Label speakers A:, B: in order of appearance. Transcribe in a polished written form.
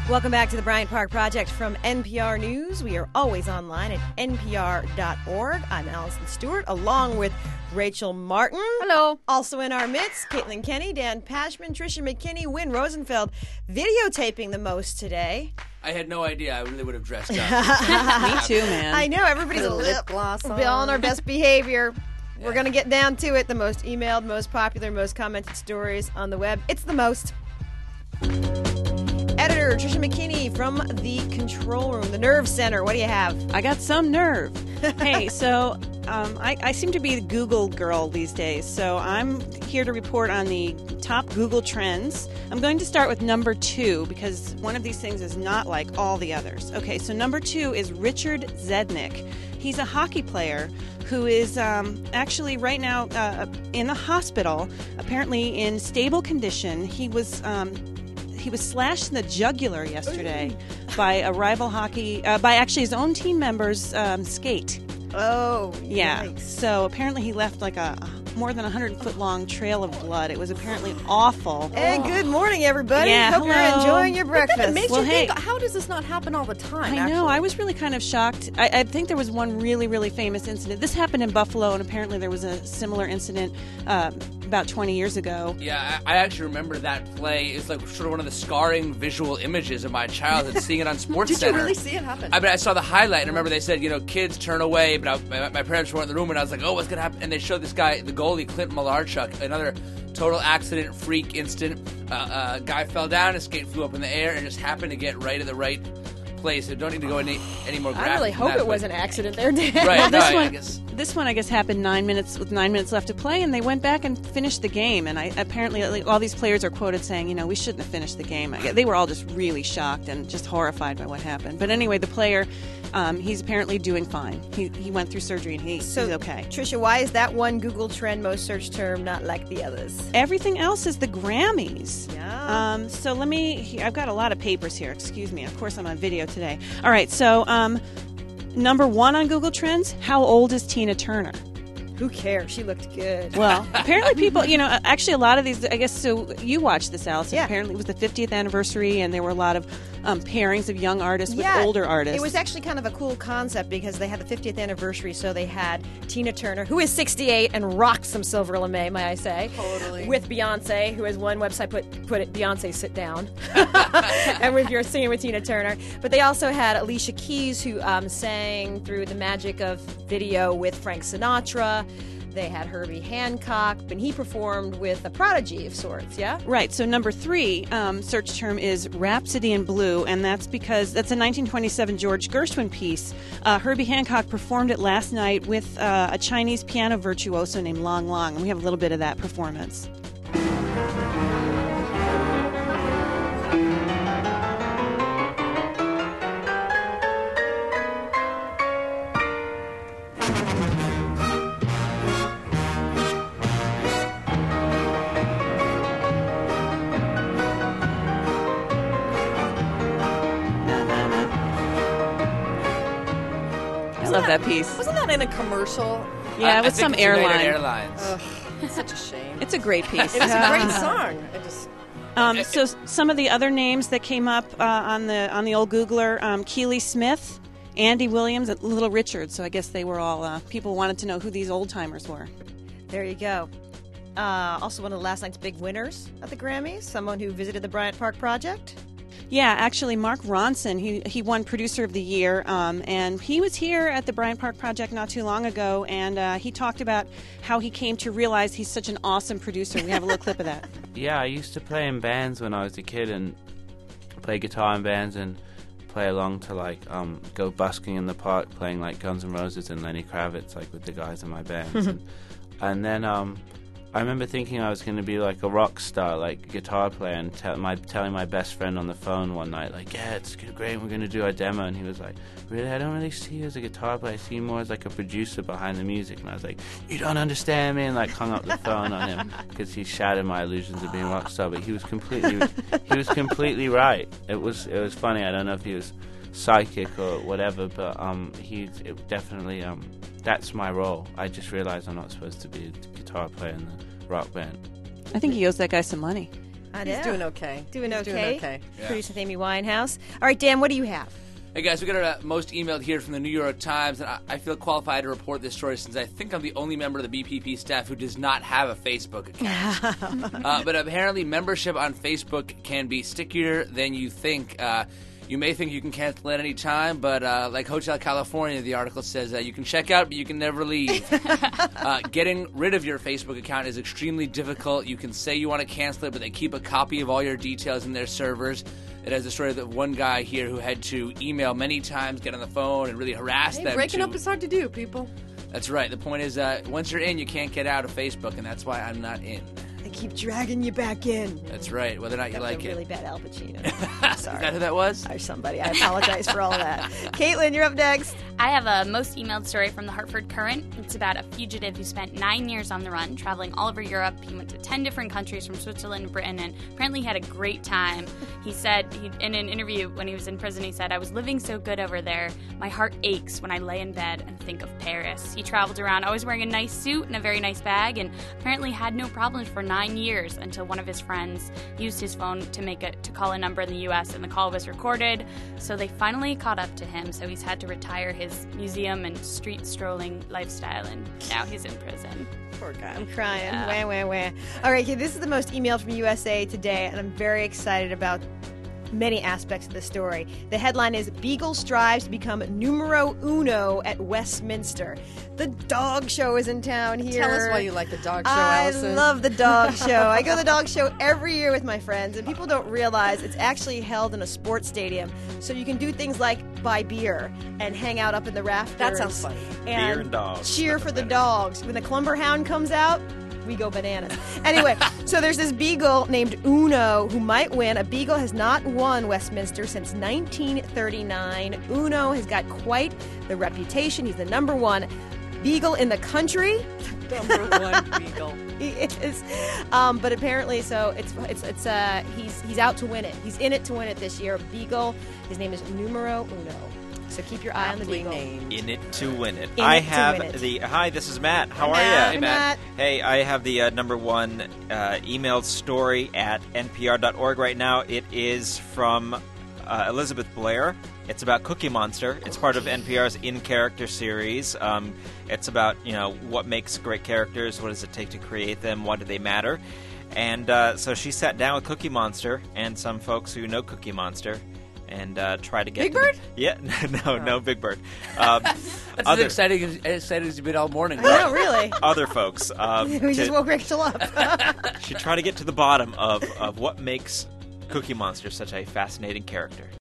A: Welcome back to the Bryant Park Project from NPR News. We are always online at npr.org. I'm Allison Stewart, along with Rachel Martin.
B: Hello.
A: Also in our midst, Caitlin Kenny, Dan Pashman, Tricia McKinney, Wynn Rosenfeld, videotaping the most today.
C: I had no idea. I really would have dressed up.
B: Me too, man.
A: I know, everybody's
B: Put a lip gloss on.
A: We're all on our best behavior. We're going to get down to it. The most emailed, most popular, most commented stories on the web. It's the most. Editor Tricia McKinney from the Control Room, the Nerve Center. What do you have?
B: I got some nerve. Hey, so I seem to be the Google girl these days, so I'm here to report on the top Google trends. I'm going to start with number 2 because one of these things is not like all the others. Okay, so number 2 is Richard Zednick. He's a hockey player who is actually right now in the hospital, apparently in stable condition. He was slashed in the jugular yesterday by a rival hockey, by actually his own team members' skate.
A: Oh,
B: yeah.
A: Yikes.
B: So apparently he left like a more than 100-foot-long trail of blood. It was apparently awful.
A: And good morning, everybody.
B: Yeah,
A: Hope you're
B: hello.
A: enjoying your breakfast.
D: It makes
B: Well,
D: you
B: hey.
D: think, how does this not happen all the time?
B: I know. I was really kind of shocked. I think there was one really, really famous incident. This happened in Buffalo, and apparently there was a similar incident about 20 years ago.
C: Yeah, I actually remember that play. It's like sort of one of the scarring visual images of my childhood, seeing it on Sports
D: Did
C: Center.
D: you really see it happen?
C: I mean, I saw the highlight, and I remember they said, kids turn away, but my parents weren't in the room, and I was like, oh, what's going to happen? And they showed this guy, the goalie, Clint Malarchuk, another total accident, freak incident. Guy fell down, his skate flew up in the air, and just happened to get right at the right place. So don't need to go any more graphic.
A: I really
C: than
A: hope
C: that,
A: it was
C: but-
A: an accident there, Dan.
C: Right, no,
B: This
C: I
B: one-
C: guess.
B: This one, I guess, happened 9 minutes with 9 minutes left to play, and they went back and finished the game. And apparently, all these players are quoted saying, we shouldn't have finished the game. They were all just really shocked and just horrified by what happened. But anyway, the player, he's apparently doing fine. He went through surgery, and he's okay.
A: Tricia, why is that one Google trend most searched term not like the others?
B: Everything else is the Grammys.
A: Yeah.
B: So I've got a lot of papers here. Excuse me. Of course, I'm on video today. All right. So number 1 on Google Trends, how old is Tina Turner?
A: Who cares? She looked good.
B: Well, apparently people, actually a lot of these, I guess, so you watched this, Allison.
A: Yeah.
B: Apparently it was the 50th anniversary, and there were a lot of pairings of young artists with older artists.
A: It was actually kind of a cool concept because they had the 50th anniversary, so they had Tina Turner, who is 68 and rocked some Silver Lame, may I say.
D: Totally.
A: With Beyonce, who as one website put it, Beyonce, sit down. And if you're singing with Tina Turner. But they also had Alicia Keys, who sang through the magic of video with Frank Sinatra. They had Herbie Hancock, and he performed with a prodigy of sorts, yeah?
B: Right. So number 3 search term is Rhapsody in Blue, and that's because that's a 1927 George Gershwin piece. Herbie Hancock performed it last night with a Chinese piano virtuoso named Long Long, and we have a little bit of that performance. I love that piece.
D: Wasn't that in a commercial?
B: Yeah,
C: I
B: with
C: think
B: some
C: it's United
B: airline.
C: Airlines.
D: Ugh, it's such a shame.
B: It's a great piece.
D: It was a great song.
B: So some of the other names that came up on the old Googler, Keely Smith, Andy Williams, and Little Richard. So I guess they were all people wanted to know who these old timers were.
A: There you go. Also, one of last night's big winners at the Grammys, someone who visited the Bryant Park Project.
B: Yeah, actually, Mark Ronson, he won Producer of the Year, and he was here at the Bryant Park Project not too long ago, and he talked about how he came to realize he's such an awesome producer. We have a little clip of that.
E: Yeah, I used to play in bands when I was a kid and play guitar in bands and play along to go busking in the park playing like Guns N' Roses and Lenny Kravitz with the guys in my bands. and then I remember thinking I was going to be like a rock star, like a guitar player, and telling my best friend on the phone one night, yeah, it's great, we're going to do our demo. And he was like, really, I don't really see you as a guitar player, I see you more as like a producer behind the music. And I was like, you don't understand me, and hung up the phone on him because he shattered my illusions of being a rock star. But he was completely right. It was funny. I don't know if he was psychic or whatever, but it definitely that's my role. I just realized I'm not supposed to be a guitar player in the rock band.
B: I think he owes that guy some money.
D: He's doing okay.
A: Doing
D: He's
A: okay.
D: Doing okay.
C: Yeah.
A: Producer Amy Winehouse. All right, Dan, what do you have?
C: Hey guys, we got our most emailed here from the New York Times, and I feel qualified to report this story since I think I'm the only member of the BPP staff who does not have a Facebook account. But apparently membership on Facebook can be stickier than you think. You may think you can cancel at any time, but like Hotel California, the article says you can check out, but you can never leave. Getting rid of your Facebook account is extremely difficult. You can say you want to cancel it, but they keep a copy of all your details in their servers. It has the story of one guy here who had to email many times, get on the phone, and really harass them.
D: Breaking up is hard to do, people.
C: That's right. The point is, once you're in, you can't get out of Facebook, and that's why I'm not in.
A: They keep dragging you back in.
C: That's right. Whether or not you
A: That was
C: like
A: a
C: it.
A: really bad Al Pacino.
C: Is that who that was?
A: Or somebody. I apologize for all of that. Caitlin, you're up next.
F: I have a most emailed story from the Hartford Courant. It's about a fugitive who spent 9 years on the run, traveling all over Europe. He went to 10 different countries from Switzerland to Britain, and apparently had a great time. He said, in an interview when he was in prison, he said, "I was living so good over there. My heart aches when I lay in bed and think of Paris." He traveled around always wearing a nice suit and a very nice bag, and apparently had no problems for 9 years until one of his friends used his phone to call a number in the U.S., and the call was recorded. So they finally caught up to him, so he's had to retire his museum and street strolling lifestyle, and now he's in prison.
B: Poor guy.
A: I'm crying. Wah, wah, wah. All right, this is the most emailed from USA Today, and I'm very excited about many aspects of the story. The headline is Beagle strives to become numero uno at Westminster. The dog show is in town here.
D: Tell us why you like the dog show,
A: I
D: Allison.
A: love the dog show. I go to the dog show every year with my friends, and people don't realize it's actually held in a sports stadium. So you can do things like buy beer and hang out up in the rafters.
D: That sounds fun.
G: Beer and dogs.
A: Cheer for the dogs. When the Clumber Hound comes out, we go bananas. Anyway, so there's this beagle named Uno who might win. A beagle has not won Westminster since 1939. Uno has got quite the reputation. He's the number one beagle in the country.
D: Number one beagle.
A: He is, but apparently, so he's out to win it. He's in it to win it this year. Beagle. His name is Numero Uno. So keep your eye on the
D: Aptly
A: beagle.
D: named.
G: In it to win it.
A: In
G: I
A: it to
G: have
A: win it.
G: the. Hi, this is Matt. How are
A: Matt.
G: you?
C: Hey, Matt.
G: Hey, I have the number one emailed story at npr.org right now. It is from Elizabeth Blair. It's about Cookie Monster. It's part of NPR's In Character series. It's about, what makes great characters, what does it take to create them, why do they matter? And so she sat down with Cookie Monster and some folks who know Cookie Monster and try to get
D: Big Bird?
G: Yeah, no Big Bird.
C: That's as exciting as you've been all morning.
A: No, really.
G: Other folks.
A: We just woke Rachel up.
G: She tried to get to the bottom of what makes Cookie Monster such a fascinating character.